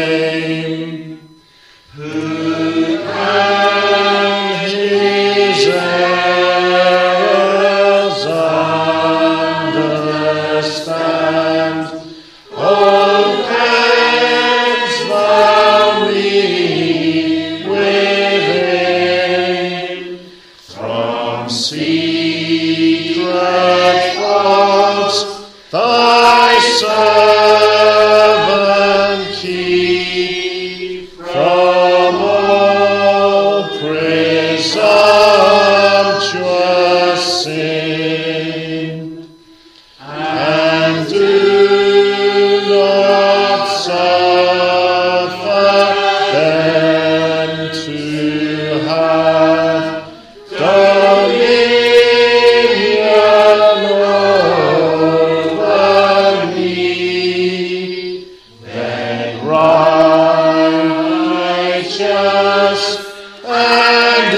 name. Who can his errors understand? Oh, canst thou me within from secret faults thy servant keep from all presumptuous sin, and do not suffer them to have dominion over me. Then righteous and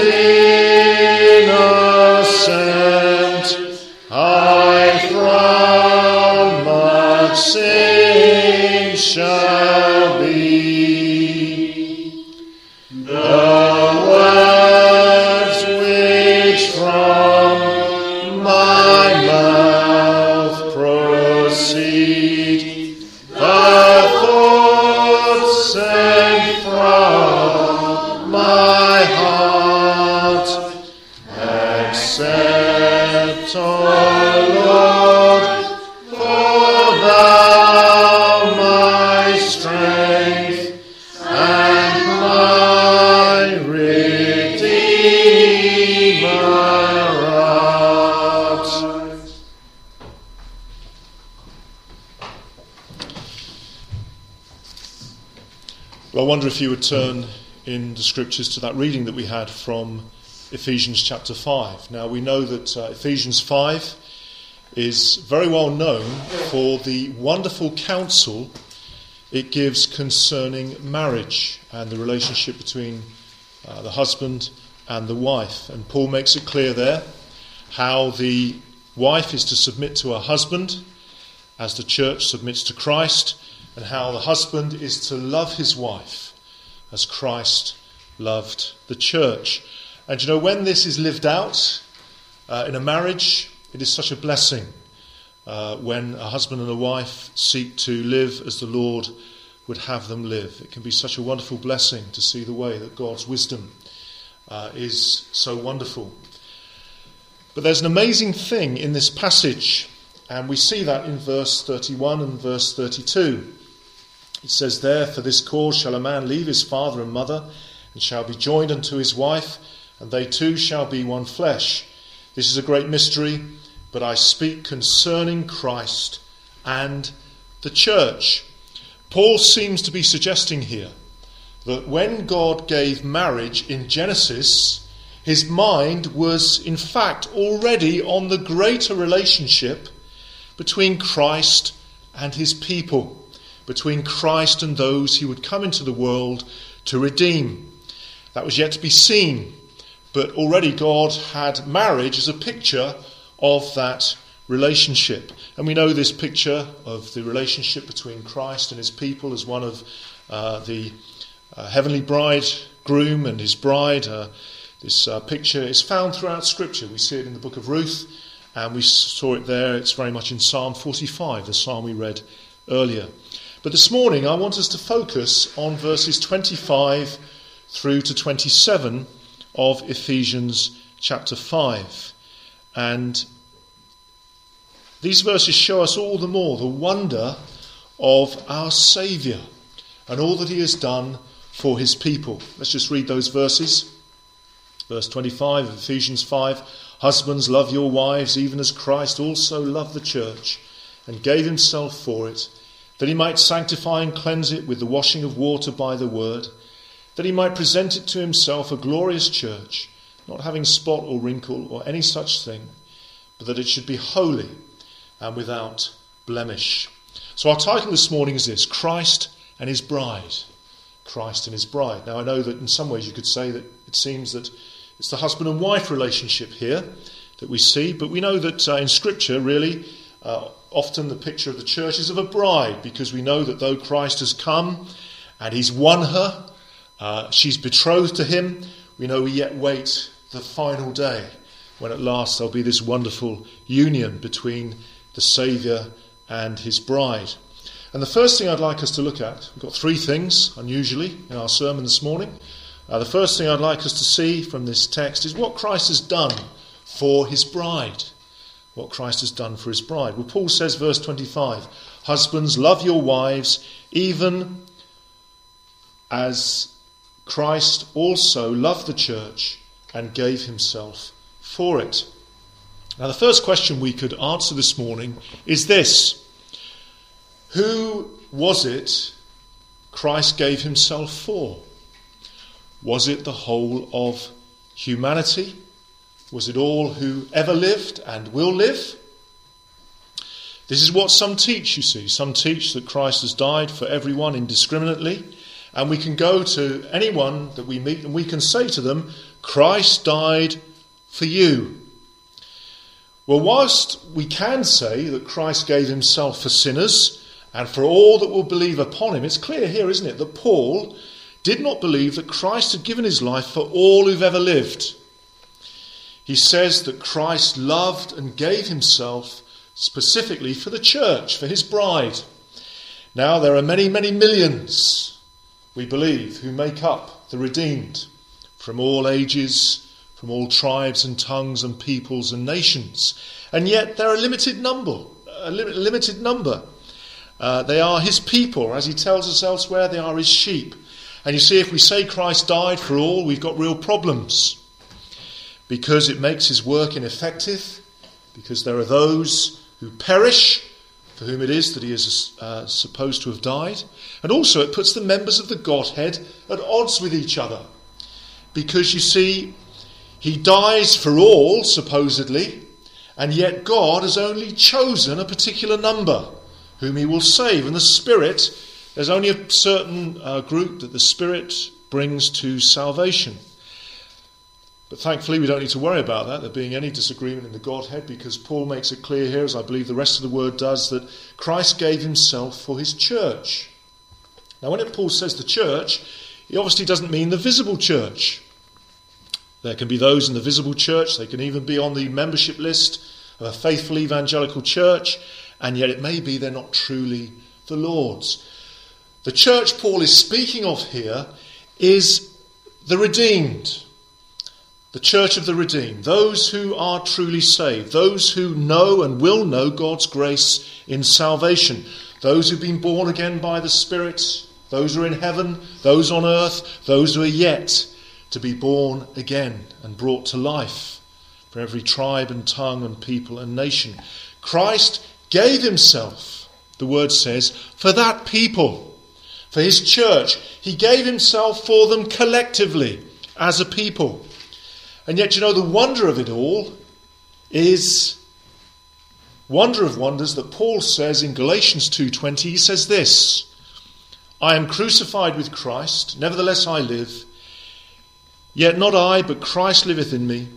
innocent I from much sin shall be. The words which from my mouth proceed, the thoughts sent from my heart, accept, O Lord, for thou my strength and my Redeemer art. Well, I wonder if you would turn in the scriptures to that reading that we had from Ephesians chapter 5. Now, we know that Ephesians 5 is very well known for the wonderful counsel it gives concerning marriage and the relationship between the husband and the wife. And Paul makes it clear there how the wife is to submit to her husband as the church submits to Christ, and how the husband is to love his wife as Christ loved the church. And you know, when this is lived out in a marriage, it is such a blessing when a husband and a wife seek to live as the Lord would have them live. It can be such a wonderful blessing to see the way that God's wisdom is so wonderful. But there's an amazing thing in this passage, and we see that in verse 31 and verse 32. It says there, "For this cause shall a man leave his father and mother, and shall be joined unto his wife, and they two shall be one flesh. This is a great mystery, but I speak concerning Christ and the church." Paul seems to be suggesting here that when God gave marriage in Genesis, his mind was in fact already on the greater relationship between Christ and his people, between Christ and those he would come into the world to redeem. That was yet to be seen, but already God had marriage as a picture of that relationship. And we know this picture of the relationship between Christ and his people as one of the heavenly bridegroom and his bride. This picture is found throughout Scripture. We see it in the book of Ruth, and we saw it there. It's very much in Psalm 45, the psalm we read earlier. But this morning I want us to focus on verses 25 through to 27 of Ephesians chapter 5. And these verses show us all the more the wonder of our Saviour and all that he has done for his people. Let's just read those verses. Verse 25 of Ephesians 5, "Husbands, love your wives, even as Christ also loved the church, and gave himself for it, that he might sanctify and cleanse it with the washing of water by the word, that he might present it to himself a glorious church, not having spot or wrinkle or any such thing, but that it should be holy and without blemish." So our title this morning is this: Christ and his bride. Christ and his bride. Now I know that in some ways you could say that it seems that it's the husband and wife relationship here that we see, but we know that in Scripture really often the picture of the church is of a bride, because we know that though Christ has come and he's won her. She's betrothed to him. We know we yet wait the final day when at last there'll be this wonderful union between the Saviour and his bride. And the first thing I'd like us to look at, we've got three things, unusually, in our sermon this morning. The first thing I'd like us to see from this text is what Christ has done for his bride. What Christ has done for his bride. Well, Paul says, verse 25, husbands, love your wives, even as Christ also loved the church and gave himself for it. Now, the first question we could answer this morning is this. Who was it Christ gave himself for? Was it the whole of humanity? Was it all who ever lived and will live? This is what some teach, you see. Some teach that Christ has died for everyone indiscriminately. And we can go to anyone that we meet and we can say to them, Christ died for you. Well, whilst we can say that Christ gave himself for sinners and for all that will believe upon him, it's clear here, isn't it, that Paul did not believe that Christ had given his life for all who've ever lived. He says that Christ loved and gave himself specifically for the church, for his bride. Now, there are many, many millions, we believe, who make up the redeemed from all ages, from all tribes and tongues and peoples and nations. And yet there are a limited number. They are his people. As he tells us elsewhere, they are his sheep. And you see, if we say Christ died for all, we've got real problems. Because it makes his work ineffective. Because there are those who perish, for whom it is that he is supposed to have died. And also it puts the members of the Godhead at odds with each other. Because you see, he dies for all, supposedly, and yet God has only chosen a particular number whom he will save. And the Spirit, there's only a certain group that the Spirit brings to salvation. But thankfully we don't need to worry about that, there being any disagreement in the Godhead, because Paul makes it clear here, as I believe the rest of the word does, that Christ gave himself for his church. Now when Paul says the church, he obviously doesn't mean the visible church. There can be those in the visible church, they can even be on the membership list of a faithful evangelical church, and yet it may be they're not truly the Lord's. The church Paul is speaking of here is the redeemed. The church of the redeemed, those who are truly saved, those who know and will know God's grace in salvation, those who've been born again by the Spirit, those who are in heaven, those on earth, those who are yet to be born again and brought to life, for every tribe and tongue and people and nation. Christ gave himself, the word says, for that people, for his church. He gave himself for them collectively as a people. And yet, you know, the wonder of it all is wonder of wonders that Paul says in Galatians 2:20. He says this, I am crucified with Christ, nevertheless I live. Yet not I, but Christ liveth in me.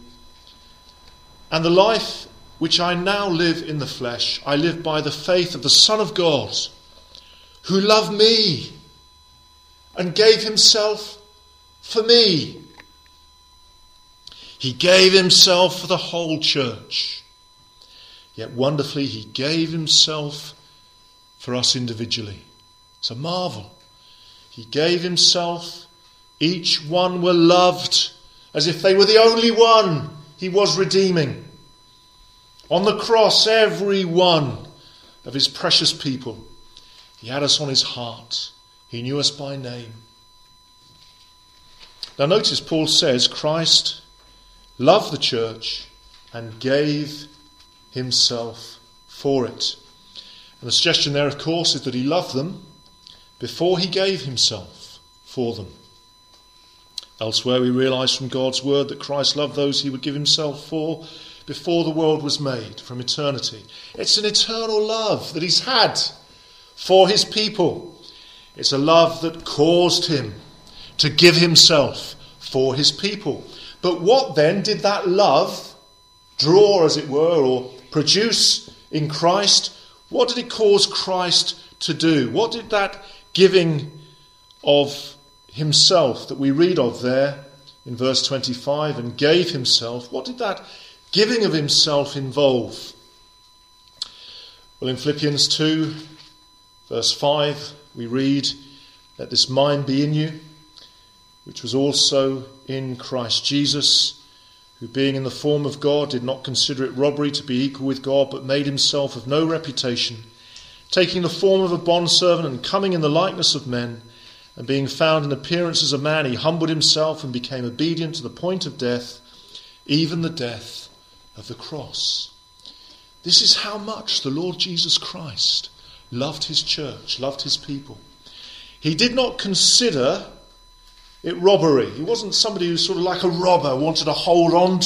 And the life which I now live in the flesh, I live by the faith of the Son of God, who loved me and gave himself for me. He gave himself for the whole church. Yet wonderfully, he gave himself for us individually. It's a marvel. He gave himself. Each one were loved as if they were the only one he was redeeming. On the cross, every one of his precious people, he had us on his heart. He knew us by name. Now notice Paul says Christ loved the church and gave himself for it. And the suggestion there, of course, is that he loved them before he gave himself for them. Elsewhere we realise from God's word that Christ loved those he would give himself for before the world was made, from eternity. It's an eternal love that he's had for his people. It's a love that caused him to give himself for his people. But what then did that love draw, as it were, or produce in Christ? What did it cause Christ to do? What did that giving of himself that we read of there in verse 25, and gave himself, what did that giving of himself involve? Well, in Philippians 2, verse 5, we read, "Let this mind be in you, which was also in Christ Jesus, who being in the form of God did not consider it robbery to be equal with God, but made himself of no reputation, taking the form of a bondservant and coming in the likeness of men, and being found in appearance as a man, he humbled himself and became obedient to the point of death, even the death of the cross." This is how much the Lord Jesus Christ loved his church, loved his people. He did not consider it robbery. He wasn't somebody who sort of like a robber wanted to hold on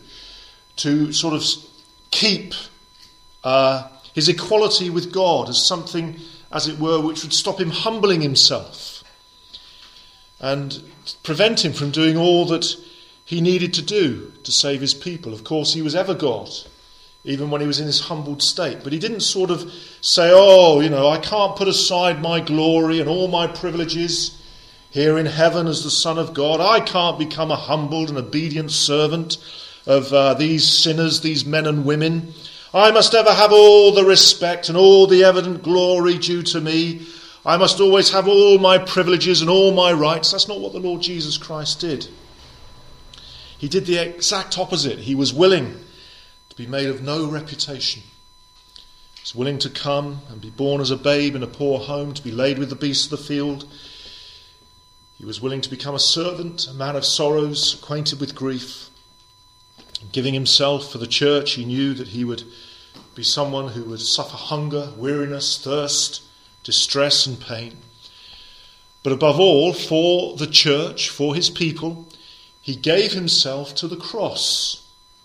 to sort of keep his equality with God as something, as it were, which would stop him humbling himself and prevent him from doing all that he needed to do to save his people. Of course, he was ever God, even when he was in his humbled state. But he didn't sort of say, I can't put aside my glory and all my privileges here in heaven as the Son of God. I can't become a humbled and obedient servant of these sinners, these men and women. I must ever have all the respect and all the evident glory due to me. I must always have all my privileges and all my rights. That's not what the Lord Jesus Christ did. He did the exact opposite. He was willing to be made of no reputation. He was willing to come and be born as a babe in a poor home, to be laid with the beasts of the field. He was willing to become a servant, a man of sorrows, acquainted with grief. Giving himself for the church, he knew that he would be someone who would suffer hunger, weariness, thirst, distress and pain. But above all, for the church, for his people, he gave himself to the cross.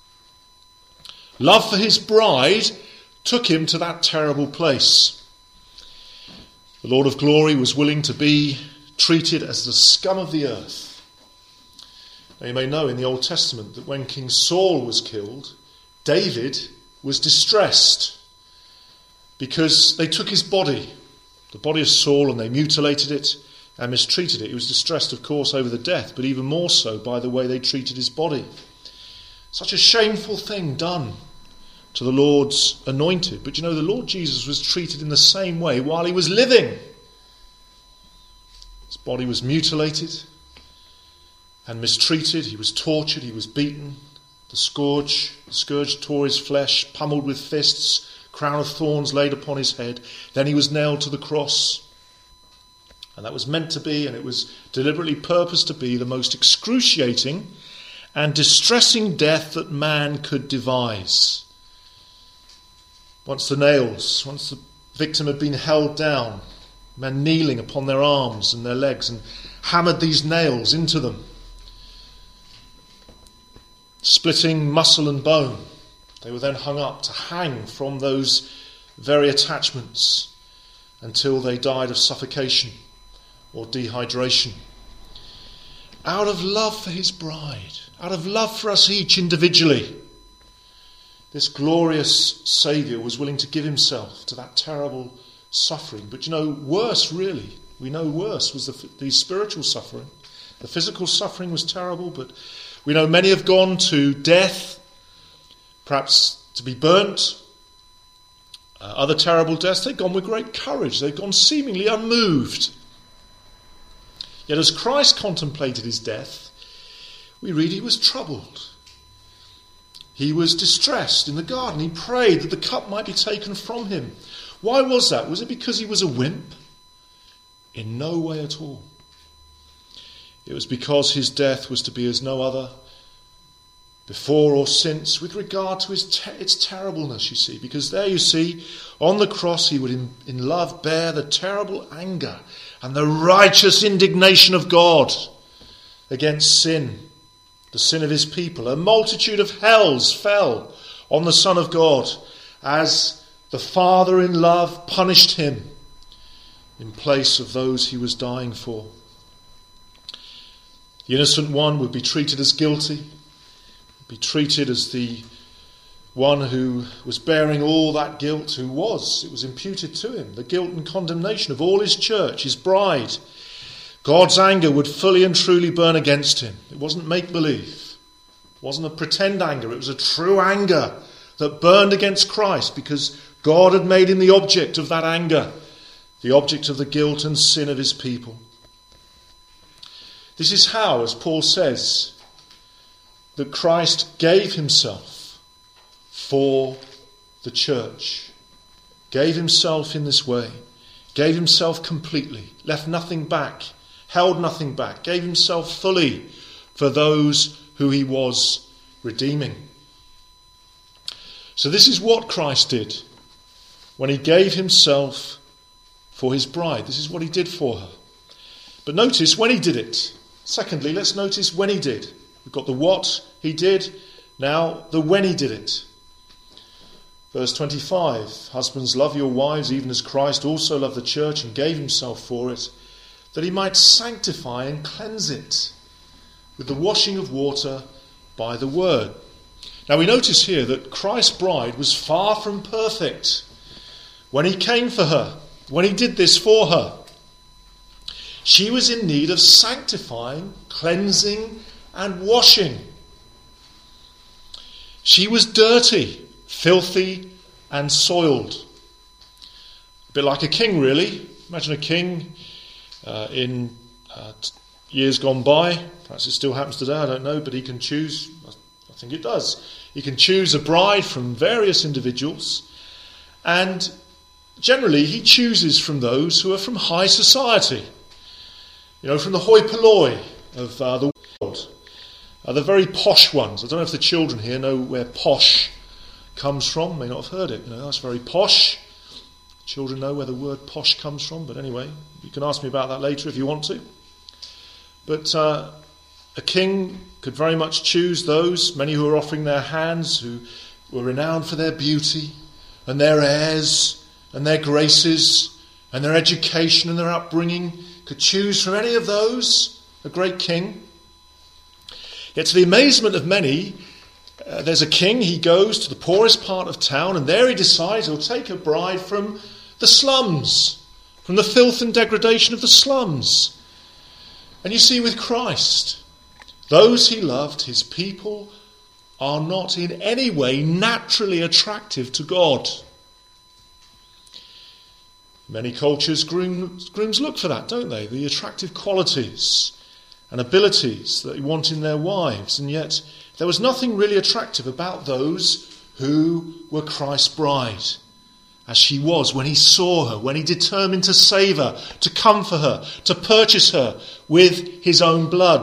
Love for his bride took him to that terrible place. The Lord of glory was willing to be treated as the scum of the earth. Now you may know in the Old Testament that when King Saul was killed, David was distressed because they took his body, the body of Saul, and they mutilated it and mistreated it. He was distressed, of course, over the death, but even more so by the way they treated his body. Such a shameful thing done to the Lord's anointed. But the Lord Jesus was treated in the same way while he was living. His body was mutilated and mistreated. He was tortured. He was beaten. The scourge tore his flesh, pummeled with fists, crown of thorns laid upon his head. Then he was nailed to the cross. And that was meant to be, and it was deliberately purposed to be, the most excruciating and distressing death that man could devise. Once the victim had been held down, men kneeling upon their arms and their legs and hammered these nails into them, splitting muscle and bone. They were then hung up to hang from those very attachments until they died of suffocation or dehydration. Out of love for his bride, out of love for us each individually, this glorious Saviour was willing to give himself to that terrible suffering. But worse really, we know worse was the spiritual suffering. The physical suffering was terrible, but we know many have gone to death, perhaps to be burnt, other terrible deaths. They've gone with great courage. They've gone seemingly unmoved. Yet as Christ contemplated his death, we read he was troubled. He was distressed in the garden. He prayed that the cup might be taken from him. Why was that? Was it because he was a wimp? In no way at all. It was because his death was to be as no other before or since with regard to its terribleness, you see. Because there you see, on the cross he would in love bear the terrible anger and the righteous indignation of God against sin, the sin of his people. A multitude of hells fell on the Son of God as the Father in love punished him in place of those he was dying for. The innocent one would be treated as guilty, be treated as the one who was bearing all that guilt, it was imputed to him, the guilt and condemnation of all his church, his bride, God's anger would fully and truly burn against him. It wasn't make-believe. It wasn't a pretend anger. It was a true anger that burned against Christ because God had made him the object of that anger, the object of the guilt and sin of his people. This is how, as Paul says, that Christ gave himself for the church. Gave himself in this way. Gave himself completely. Left nothing back. Held nothing back. Gave himself fully for those who he was redeeming. So this is what Christ did when he gave himself for his bride. This is what he did for her. But notice when he did it. Secondly, let's notice when he did. We've got the what he did, now the when he did it. Verse 25, husbands, love your wives even as Christ also loved the church and gave himself for it, that he might sanctify and cleanse it with the washing of water by the word. Now we notice here that Christ's bride was far from perfect when he came for her, when he did this for her. She was in need of sanctifying, cleansing, and washing. She was dirty, filthy, and soiled. A bit like a king, really. Imagine a king in years gone by. Perhaps it still happens today, I don't know, but he can choose, I think it does. He can choose a bride from various individuals, and generally he chooses from those who are from high society. You know, from the hoi polloi of the world. The very posh ones. I don't know if the children here know where posh comes from. May not have heard it. You know, that's very posh. Children know where the word posh comes from. But anyway, you can ask me about that later if you want to. But a king could very much choose those, many who were offering their hands, who were renowned for their beauty and their airs and their graces and their education and their upbringing. Could choose from any of those, a great king. Yet to the amazement of many, there's a king, he goes to the poorest part of town, and there he decides he'll take a bride from the slums, from the filth and degradation of the slums. And you see with Christ, those he loved, his people, are not in any way naturally attractive to God. Many cultures, grooms look for that, don't they? The attractive qualities and abilities that they want in their wives. And yet there was nothing really attractive about those who were Christ's bride, as she was when he saw her, when he determined to save her, to come for her, to purchase her with his own blood.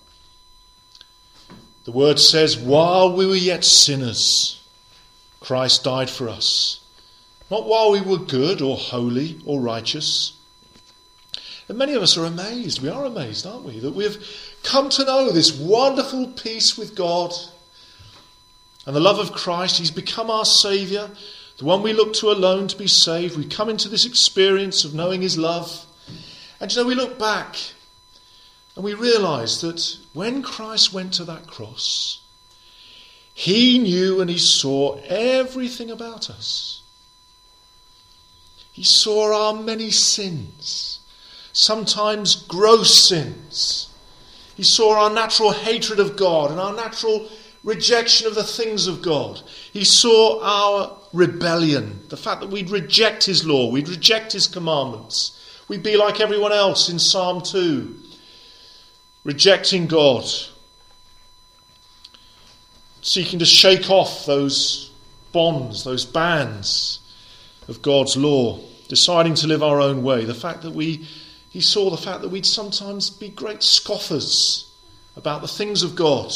The word says, while we were yet sinners, Christ died for us. Not while we were good or holy or righteous. And many of us are amazed. We are amazed, aren't we? That we've come to know this wonderful peace with God and the love of Christ. He's become our Saviour, the one we look to alone to be saved. We come into this experience of knowing his love. And we look back and we realise that when Christ went to that cross, he knew and he saw everything about us. He saw our many sins, sometimes gross sins. He saw our natural hatred of God and our natural rejection of the things of God. He saw our rebellion, the fact that we'd reject his law, we'd reject his commandments. We'd be like everyone else in Psalm 2, rejecting God, seeking to shake off those bonds, those bands of God's law, deciding to live our own way. He saw the fact that we'd sometimes be great scoffers about the things of God,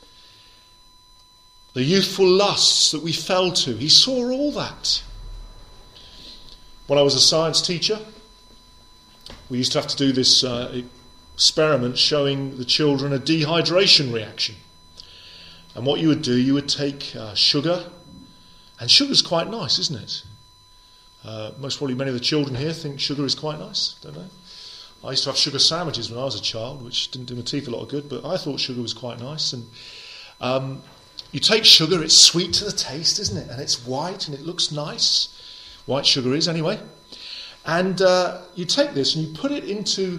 the youthful lusts that we fell to. He saw all that. When I was a science teacher, we used to have to do this experiment showing the children a dehydration reaction. And what you would do, you would take sugar, and sugar's quite nice, isn't it? Most probably many of the children here think sugar is quite nice, don't they? I used to have sugar sandwiches when I was a child, which didn't do my teeth a lot of good, but I thought sugar was quite nice. And you take sugar, it's sweet to the taste, isn't it? And it's white and it looks nice. White sugar is, anyway. And you take this and you put it into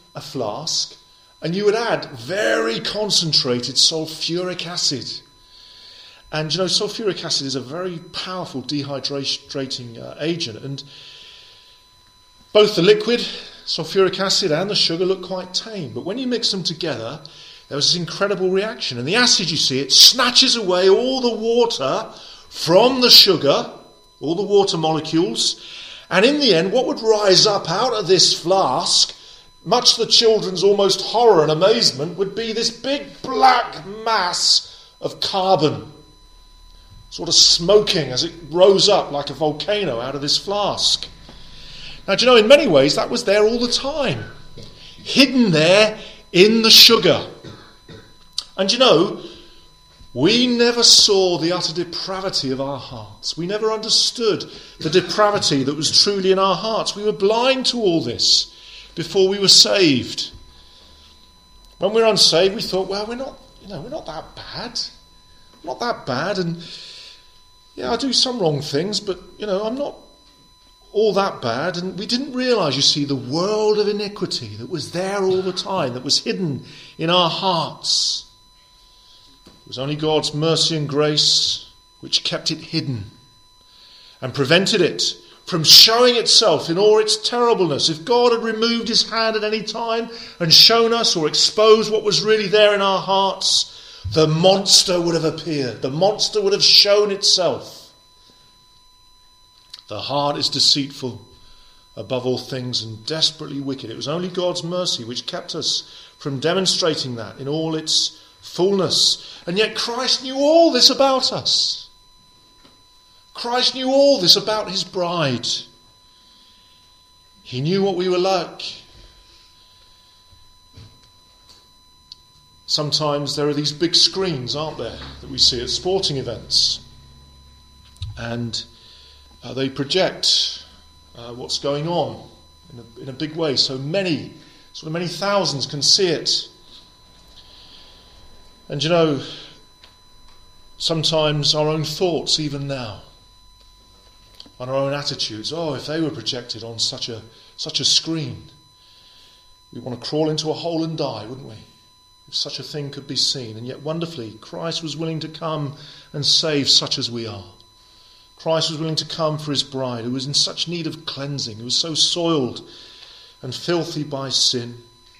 a flask and you would add very concentrated sulfuric acid. And sulfuric acid is a very powerful dehydrating agent. And both the liquid, sulfuric acid, and the sugar look quite tame. But when you mix them together, there was this incredible reaction. And the acid, you see, it snatches away all the water from the sugar, all the water molecules. And in the end, what would rise up out of this flask, much to the children's almost horror and amazement, would be this big black mass of carbon, sort of smoking as it rose up like a volcano out of this flask. Now, in many ways, that was there all the time, hidden there in the sugar. And we never saw the utter depravity of our hearts. We never understood the depravity that was truly in our hearts. We were blind to all this before we were saved. When we were unsaved, we thought, well, we're not that bad. Not that bad. And I do some wrong things, but, I'm not all that bad. And we didn't realise, you see, the world of iniquity that was there all the time, that was hidden in our hearts. It was only God's mercy and grace which kept it hidden and prevented it from showing itself in all its terribleness. If God had removed his hand at any time and shown us or exposed what was really there in our hearts, the monster would have appeared. The monster would have shown itself. The heart is deceitful above all things and desperately wicked. It was only God's mercy which kept us from demonstrating that in all its fullness. And yet Christ knew all this about us. Christ knew all this about his bride. He knew what we were like. Sometimes there are these big screens, aren't there, that we see at sporting events. And they project what's going on in a big way. So many thousands can see it. And sometimes our own thoughts, even now, and our own attitudes, if they were projected on such a screen, we want to crawl into a hole and die, wouldn't we? If such a thing could be seen. And yet wonderfully, Christ was willing to come and save such as we are. Christ was willing to come for his bride, who was in such need of cleansing, who was so soiled and filthy by sin.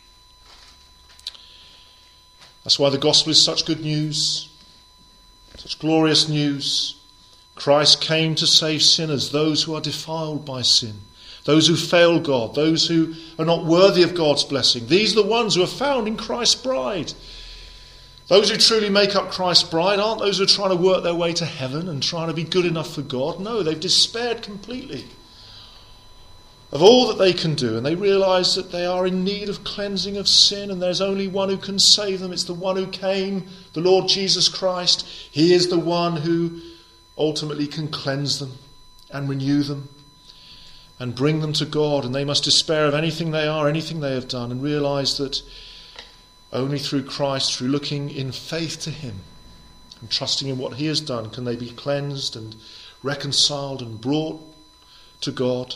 That's why the gospel is such good news, such glorious news. Christ came to save sinners, those who are defiled by sin, those who fail God, those who are not worthy of God's blessing. These are the ones who are found in Christ's bride. Those who truly make up Christ's bride aren't those who are trying to work their way to heaven and trying to be good enough for God. No, they've despaired completely of all that they can do, and they realise that they are in need of cleansing of sin, and there's only one who can save them. It's the one who came, the Lord Jesus Christ. He is the one who ultimately can cleanse them and renew them and bring them to God, and they must despair of anything they are, anything they have done, and realise that only through Christ, through looking in faith to him and trusting in what he has done, can they be cleansed and reconciled and brought to God.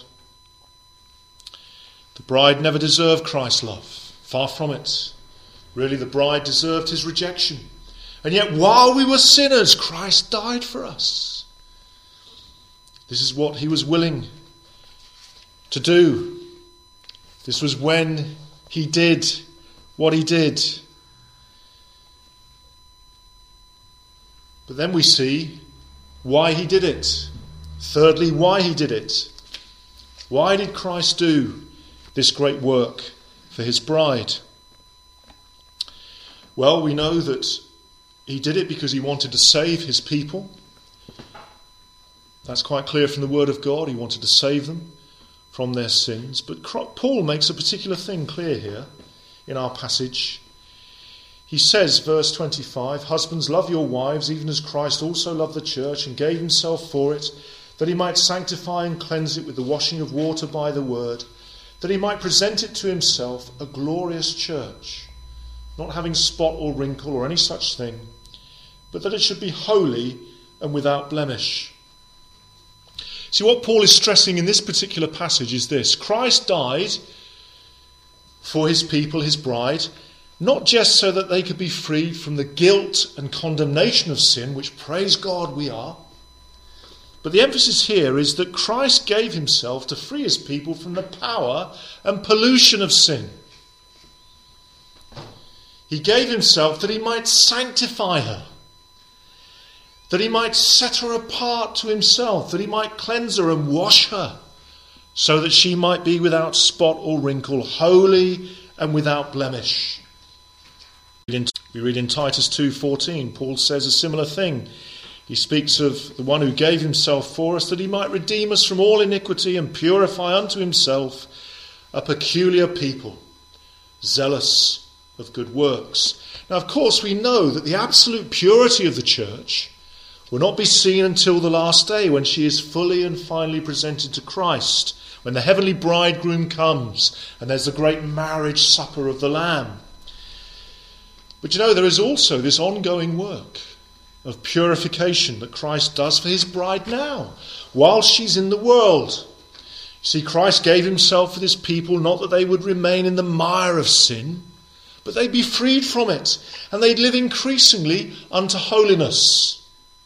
The bride never deserved Christ's love. Far from it. Really, the bride deserved his rejection. And yet, while we were sinners, Christ died for us. This is what he was willing to do. This was when he did what he did. But then we see why he did it. Thirdly, why he did it. Why did Christ do this great work for his bride? Well, we know that he did it because he wanted to save his people. That's quite clear from the Word of God. He wanted to save them from their sins. But Paul makes a particular thing clear here in our passage. He says, verse 25, "Husbands, love your wives, even as Christ also loved the church and gave himself for it, that he might sanctify and cleanse it with the washing of water by the word, that he might present it to himself a glorious church, not having spot or wrinkle or any such thing, but that it should be holy and without blemish." See, what Paul is stressing in this particular passage is this: Christ died for his people, his bride, not just so that they could be freed from the guilt and condemnation of sin, which, praise God, we are, but the emphasis here is that Christ gave himself to free his people from the power and pollution of sin. He gave himself that he might sanctify her, that he might set her apart to himself, that he might cleanse her and wash her, so that she might be without spot or wrinkle, holy and without blemish. We read in Titus 2:14, Paul says a similar thing. He speaks of the one who gave himself for us, that he might redeem us from all iniquity and purify unto himself a peculiar people, zealous of good works. Now, of course, we know that the absolute purity of the church will not be seen until the last day, when she is fully and finally presented to Christ, when the heavenly bridegroom comes and there's the great marriage supper of the Lamb. But there is also this ongoing work of purification that Christ does for his bride now, while she's in the world. See, Christ gave himself for his people, not that they would remain in the mire of sin, but they'd be freed from it, and they'd live increasingly unto holiness.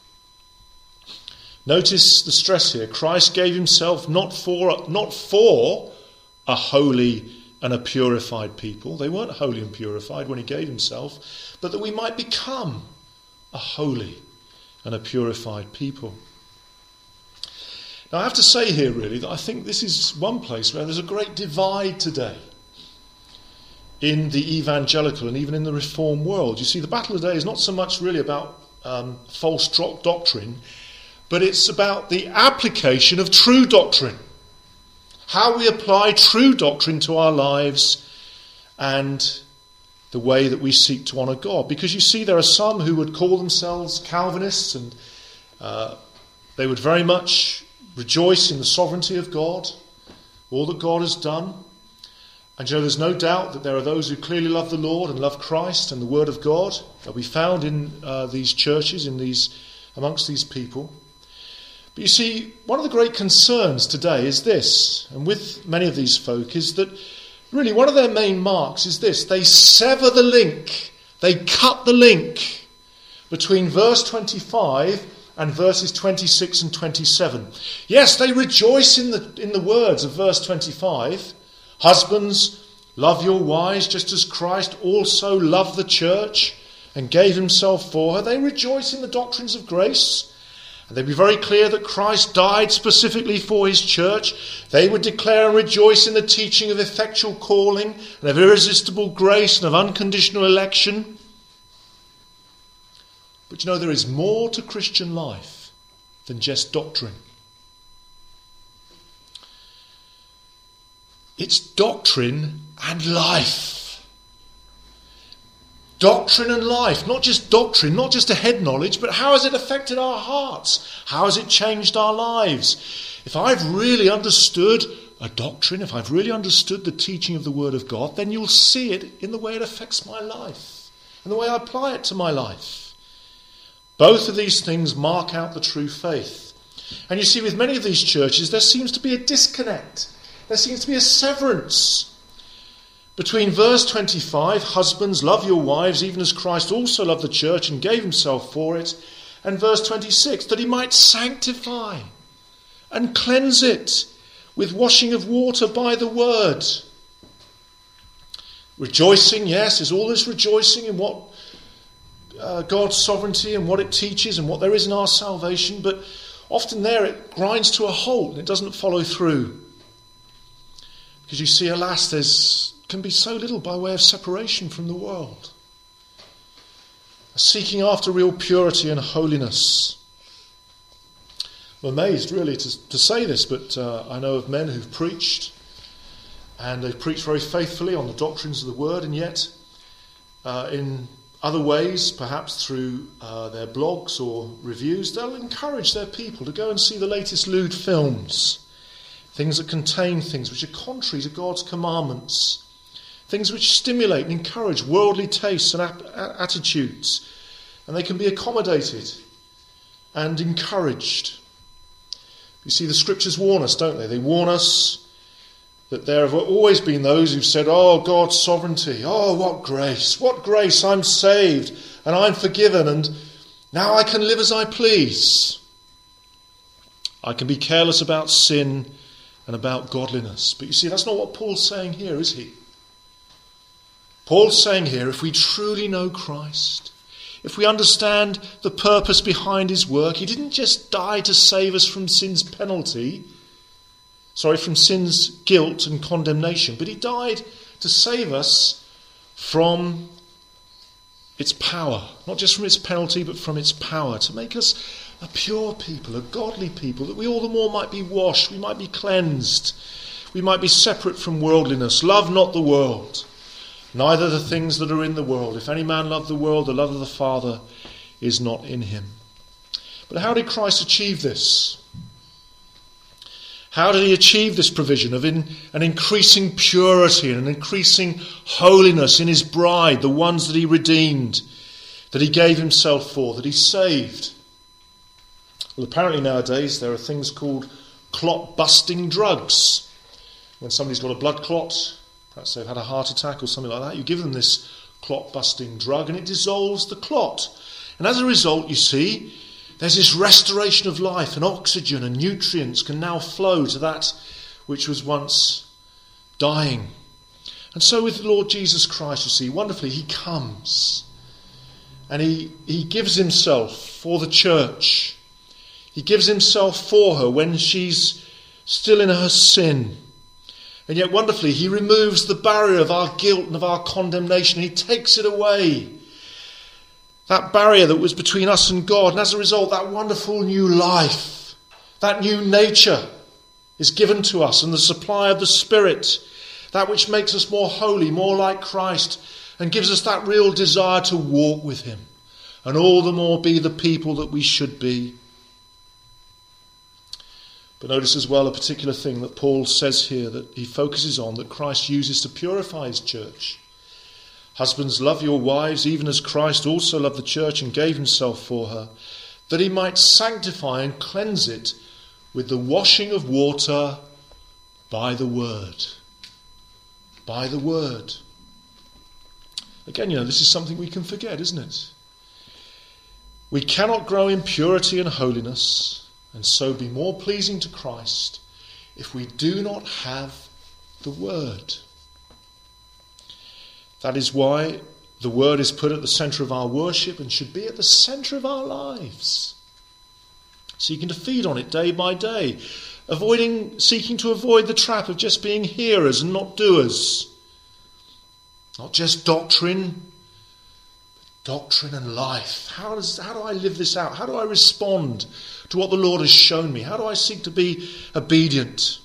Notice the stress here. Christ gave himself not for a holy and a purified people. They weren't holy and purified when he gave himself, but that we might become a holy and a purified people. Now, I have to say here, really, that I think this is one place where there's a great divide today in the evangelical and even in the reform world. You see, the battle today is not so much really about false doctrine, but it's about the application of true doctrine. How we apply true doctrine to our lives and the way that we seek to honour God. Because you see, there are some who would call themselves Calvinists, and they would very much rejoice in the sovereignty of God, all that God has done. And there's no doubt that there are those who clearly love the Lord and love Christ and the Word of God that we found in these churches, amongst these people. But you see, one of the great concerns today is this, and with many of these folk, is that really one of their main marks is this: they sever the link, they cut the link between verse 25 and verses 26 and 27. Yes, they rejoice in the words of verse 25. Husbands, love your wives just as Christ also loved the church and gave himself for her. They rejoice in the doctrines of grace. And they'd be very clear that Christ died specifically for his church. They would declare and rejoice in the teaching of effectual calling and of irresistible grace and of unconditional election. But there is more to Christian life than just doctrine. It's doctrine and life. Doctrine and life, not just doctrine, not just a head knowledge, but how has it affected our hearts? How has it changed our lives? If I've really understood a doctrine, if I've really understood the teaching of the Word of God, then you'll see it in the way it affects my life and the way I apply it to my life. Both of these things mark out the true faith. And you see, with many of these churches, there seems to be a disconnect. There seems to be a severance between verse 25, husbands, love your wives, even as Christ also loved the church and gave himself for it, and verse 26, that he might sanctify and cleanse it with washing of water by the word. Rejoicing, yes, is all this rejoicing in what God's sovereignty and what it teaches and what there is in our salvation, but often there it grinds to a halt and it doesn't follow through. Because you see, alas, can be so little by way of separation from the world. Seeking after real purity and holiness. I'm amazed really to say this, but I know of men who've preached, and they've preached very faithfully on the doctrines of the Word, and yet in other ways, perhaps through their blogs or reviews, they'll encourage their people to go and see the latest lewd films, things that contain things which are contrary to God's commandments, things which stimulate and encourage worldly tastes and attitudes, and they can be accommodated and encouraged. You see, the Scriptures warn us, don't they? They warn us that there have always been those who've said, oh, God's sovereignty, oh, what grace, I'm saved and I'm forgiven and now I can live as I please. I can be careless about sin and about godliness. But you see, that's not what Paul's saying here, is he? Paul's saying here, if we truly know Christ, if we understand the purpose behind his work, he didn't just die to save us from sin's from sin's guilt and condemnation, but he died to save us from its power, not just from its penalty, but from its power, to make us a pure people, a godly people, that we all the more might be washed, we might be cleansed, we might be separate from worldliness. Love not the world, neither the things that are in the world. If any man love the world, the love of the Father is not in him. But how did Christ achieve this? How did he achieve this provision of an increasing purity and an increasing holiness in his bride, the ones that he redeemed, that he gave himself for, that he saved? Well, apparently nowadays there are things called clot-busting drugs. When somebody's got a blood clot, perhaps they've had a heart attack or something like that, you give them this clot-busting drug and it dissolves the clot. And as a result, you see, there's this restoration of life, and oxygen and nutrients can now flow to that which was once dying. And so with the Lord Jesus Christ, you see, wonderfully, he comes and he gives himself for the church. He gives himself for her when she's still in her sin. And yet wonderfully, he removes the barrier of our guilt and of our condemnation. He takes it away. That barrier that was between us and God. And as a result, that wonderful new life, that new nature is given to us, and the supply of the Spirit, that which makes us more holy, more like Christ, and gives us that real desire to walk with him and all the more be the people that we should be. But notice as well a particular thing that Paul says here that he focuses on, that Christ uses to purify his church. Husbands, love your wives, even as Christ also loved the church and gave himself for her, that he might sanctify and cleanse it with the washing of water by the word. By the word. Again, this is something we can forget, isn't it? We cannot grow in purity and holiness and so be more pleasing to Christ if we do not have the word. That is why the word is put at the centre of our worship and should be at the centre of our lives. Seeking to feed on it day by day, seeking to avoid the trap of just being hearers and not doers. Not just doctrine, but doctrine and life. How do I live this out? How do I respond to what the Lord has shown me? How do I seek to be obedient?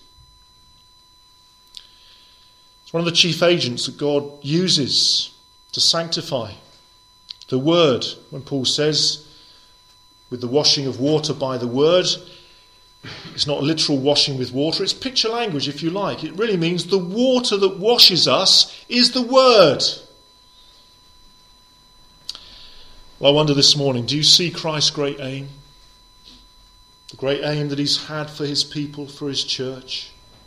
One of the chief agents that God uses to sanctify. The word, when Paul says, with the washing of water by the word, it's not a literal washing with water, it's picture language if you like. It really means the water that washes us is the word. Well, I wonder this morning, do you see Christ's great aim? The great aim that he's had for his people, for his church?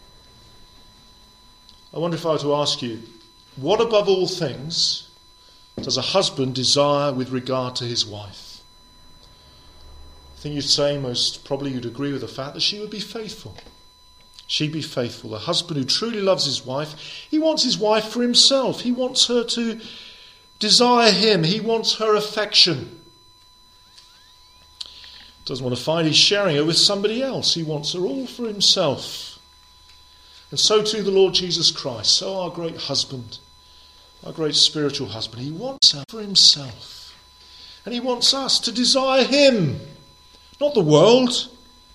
I wonder if I were to ask you, what above all things does a husband desire with regard to his wife? I think you'd say, most probably you'd agree with the fact that she would be faithful. She'd be faithful. The husband who truly loves his wife, he wants his wife for himself. He wants her to desire him. He wants her affection. Doesn't want to find he's sharing her with somebody else. He wants her all for himself. And so too the Lord Jesus Christ, so our great husband, our great spiritual husband, he wants her for himself. And he wants us to desire him, not the world,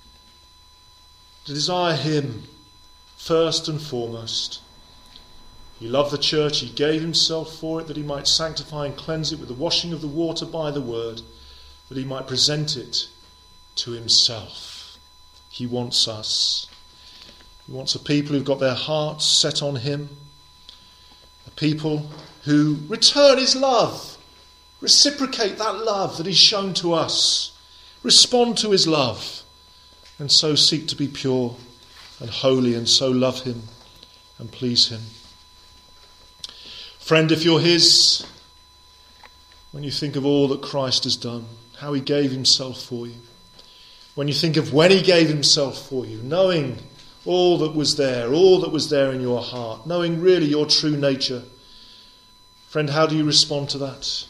to desire him first and foremost. He loved the church, he gave himself for it, that he might sanctify and cleanse it with the washing of the water by the word, that he might present it to himself. He wants us. He wants a people who've got their hearts set on him, a people who return his love, reciprocate that love that he's shown to us, respond to his love, and so seek to be pure and holy, and so love him and please him. Friend, if you're his, when you think of all that Christ has done, how he gave himself for you, when you think of when he gave himself for you, knowing all that was there in your heart, knowing really your true nature, friend, how do you respond to that?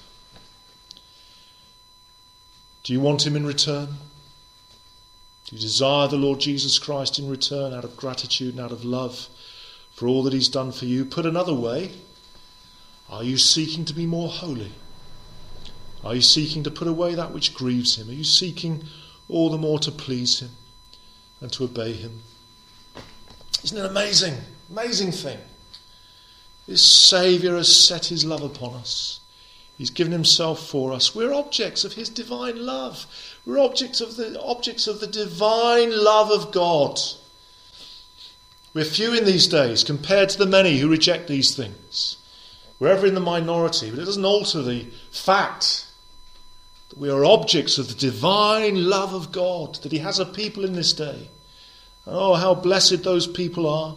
Do you want him in return? Do you desire the Lord Jesus Christ in return out of gratitude and out of love for all that he's done for you? Put another way, are you seeking to be more holy? Are you seeking to put away that which grieves him? Are you seeking all the more to please him and to obey him? Isn't it amazing? Amazing thing. This Saviour has set his love upon us. He's given himself for us. We're objects of his divine love. We're objects of the divine love of God. We're few in these days compared to the many who reject these things. We're ever in the minority, but it doesn't alter the fact that we are objects of the divine love of God, that he has a people in this day. Oh, how blessed those people are.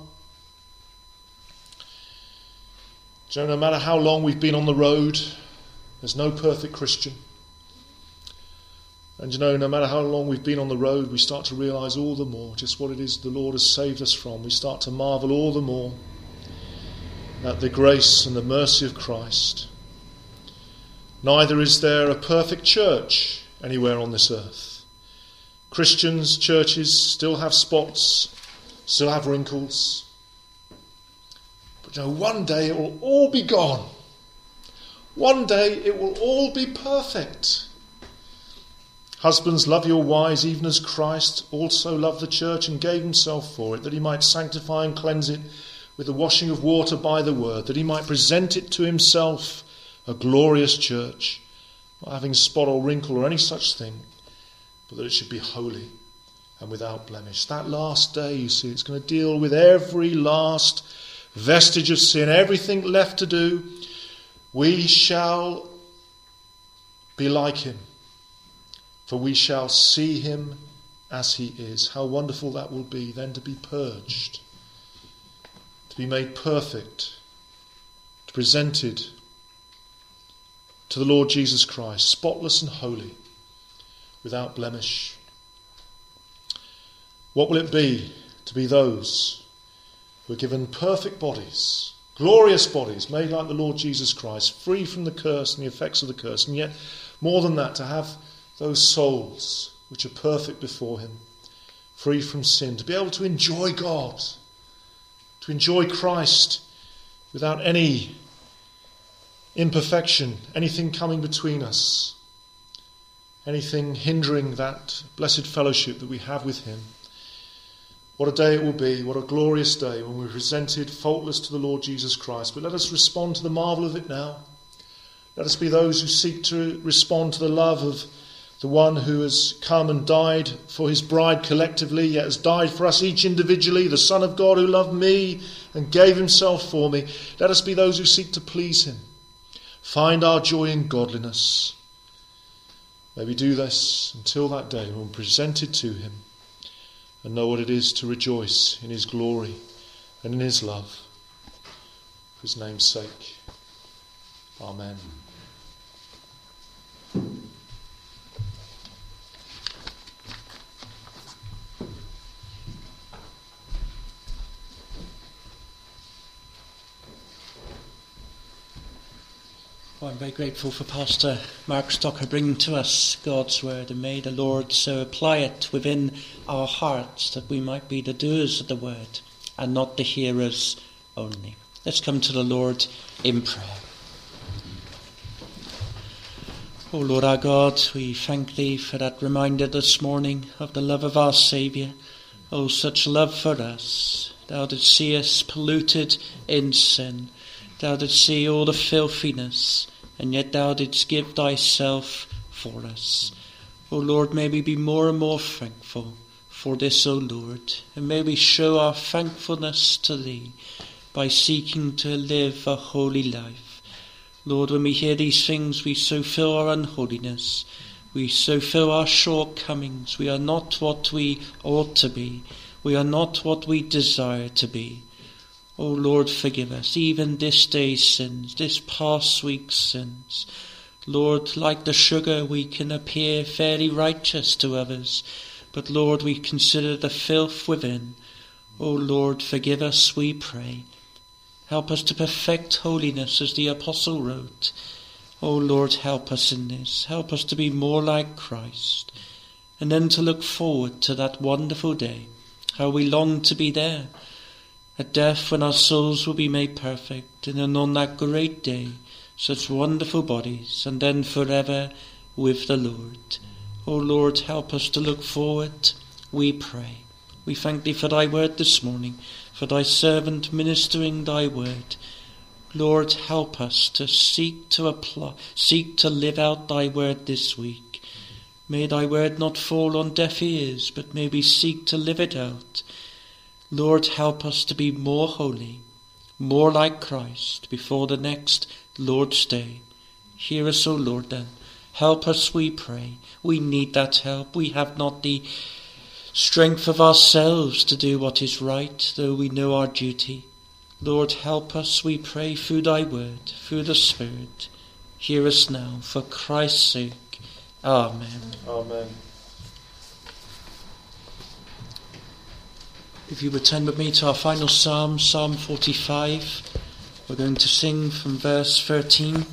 Do you know, no matter how long we've been on the road, there's no perfect Christian. And you know, no matter how long we've been on the road, we start to realise all the more just what it is the Lord has saved us from. We start to marvel all the more at the grace and the mercy of Christ. Neither is there a perfect church anywhere on this earth. Christians, churches still have spots, still have wrinkles. But you know, one day it will all be gone. One day it will all be perfect. Husbands, love your wives even as Christ also loved the church and gave himself for it, that he might sanctify and cleanse it with the washing of water by the word, that he might present it to himself a glorious church, not having spot or wrinkle or any such thing, but that it should be holy and without blemish. That last day, you see, it's going to deal with every last vestige of sin, everything left to do. We shall be like him, for we shall see him as he is. How wonderful that will be then, to be purged, to be made perfect, to be presented to the Lord Jesus Christ, spotless and holy, without blemish. What will it be to be those who are given perfect bodies, glorious bodies, made like the Lord Jesus Christ, free from the curse and the effects of the curse, and yet more than that, to have those souls which are perfect before him, free from sin, to be able to enjoy God, to enjoy Christ without any imperfection, anything coming between us, anything hindering that blessed fellowship that we have with him. What a day it will be, what a glorious day when we're presented faultless to the Lord Jesus Christ. But let us respond to the marvel of it now. Let us be those who seek to respond to the love of the one who has come and died for his bride collectively, yet has died for us each individually, the Son of God who loved me and gave himself for me. Let us be those who seek to please him, find our joy in godliness. May we do this until that day when we're presented to him and know what it is to rejoice in his glory and in his love. For his name's sake. Amen. Well, I'm very grateful for Pastor Mark Stocker bringing to us God's word, and may the Lord so apply it within our hearts that we might be the doers of the word and not the hearers only. Let's come to the Lord in prayer. O Lord our God, we thank thee for that reminder this morning of the love of our Saviour. Oh, such love for us. Thou didst see us polluted in sin. Thou didst see all the filthiness, and yet thou didst give thyself for us. O Lord, may we be more and more thankful for this, O Lord, and may we show our thankfulness to thee by seeking to live a holy life. Lord, when we hear these things, we so feel our unholiness, we so feel our shortcomings. We are not what we ought to be. We are not what we desire to be. O Lord, forgive us, even this day's sins, this past week's sins. Lord, like the sugar, we can appear fairly righteous to others, but Lord, we consider the filth within. O Lord, forgive us, we pray. Help us to perfect holiness as the Apostle wrote. O Lord, help us in this. Help us to be more like Christ. And then to look forward to that wonderful day. How we long to be there. At death, when our souls will be made perfect. And then on that great day, such wonderful bodies. And then forever with the Lord. O Lord, help us to look forward, we pray. We thank thee for thy word this morning, for thy servant ministering thy word. Lord, help us to seek to live out thy word this week. May thy word not fall on deaf ears, but may we seek to live it out. Lord, help us to be more holy, more like Christ before the next Lord's Day. Hear us, O Lord, then. Help us, we pray. We need that help. We have not the strength of ourselves to do what is right, though we know our duty. Lord, help us, we pray, through thy word, through the Spirit. Hear us now, for Christ's sake. Amen. Amen. If you would turn with me to our final psalm, Psalm 45. We're going to sing from verse 13.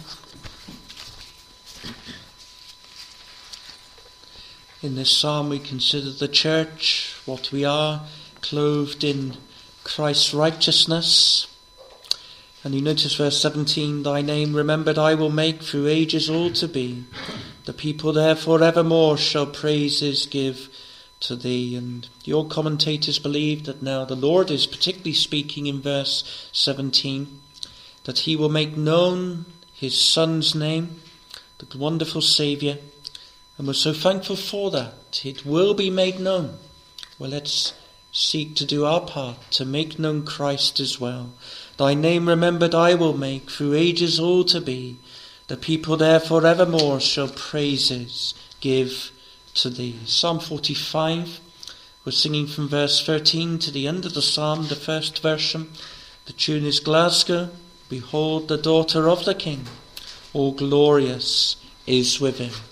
In this psalm we consider the church, what we are, clothed in Christ's righteousness. And you notice verse 17, thy name remembered I will make through ages all to be. The people there forevermore shall praises give to thee. And the old commentators believe that now the Lord is particularly speaking in verse 17, that he will make known his Son's name, the wonderful Saviour. And we're so thankful for that. It will be made known. Well, let's seek to do our part to make known Christ as well. Thy name remembered I will make through ages all to be. The people there forevermore shall praises give to thee. Psalm 45. We're singing from verse 13 to the end of the psalm, the first version. The tune is Glasgow. Behold the daughter of the King. All glorious is within.